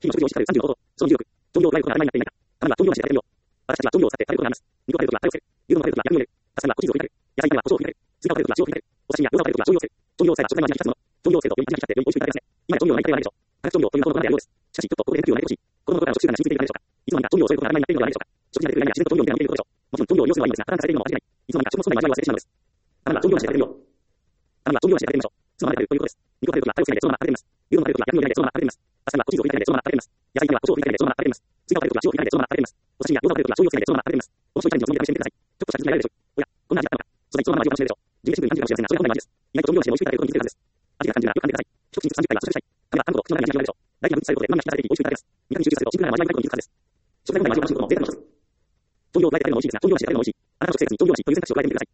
日々の食事を支配する30のこと、その重力、調理を加えることが曖昧になっていないか。たまには調理を知らせてみよう。私たちは調理を使って食べることがあります。肉を食べるときはタレをつける。牛丼を食べるときは薬味を入れる。パスタにはコチーズを振りかける。野菜には胡椒を振りかける。スイカを食べるときは塩を振りかける。お刺身や餃子を食べるときは醤油をつける。調理を使えば食材の味が引き立つもの。調理をつけるとより味が引き立ってより美味しくいただけますね。今や調理をない家庭はないでしょう。化学調理をというのはこの中であるようです。しかし、ちょっとここで NQ をやめてほしい。子供の頃から食習慣が染みついているからでしょうか。いつの間にか調理を添えることが当たり前になっているのではないでしょうか。食事が出てくるのは何でしょうか。食事が出てくる何が自然と調理を見ていることでしょう。もちろん調理をして美味しくいただけることでしょう。もちろん調理をして味わいを忘れてしまうのです。いつの間にか調理を添えることが当たり前になっているのではないでしょうか。たまには調理をして食べてみよう。たまには調理をして食べてみましょう。そのまま食べるということです。肉を食べるときはタレをつけないでそのまま食べてみます。牛丼を食べるときは薬味を入れないでそのまま食べてみます。パスタにはコチーズを振りかけないでそのまま食べてみます。野菜には胡椒を振りかけないでそのまま食べてみます。スイカを食べるときは塩を振りかけないでそのまま食べてみます。お刺身や餃子を食べるときは醤油をつけないでそのまま食べてみます。この商品チャレンジをそのまま試してみてください。ちょっとした気づきが得られるでしょう。おや、こんな味だったのか。そのそのまま味を楽しめるでしょう。自分でシンプルに感じるかもしれませんが、それが本来の味です。意外と調理をして美味しくいただけることに気づいているはずです。味が感じる納得感でください。一口に30回は楽しめるしたい。ただ、単語と口の中に味が広がるでしょう。大事な物質さえることで旨味が引き出されていき美味しくいただけます。味覚に集中するとシンプルな味わいがないことに気づくはずです。食材本来の味を楽しむことも贅沢の一つ。調理を加えて食べるのも美味しいですが、調理をして食べるのも美味しい。あなたの食生活に調理をしという選択肢を加えてみてください。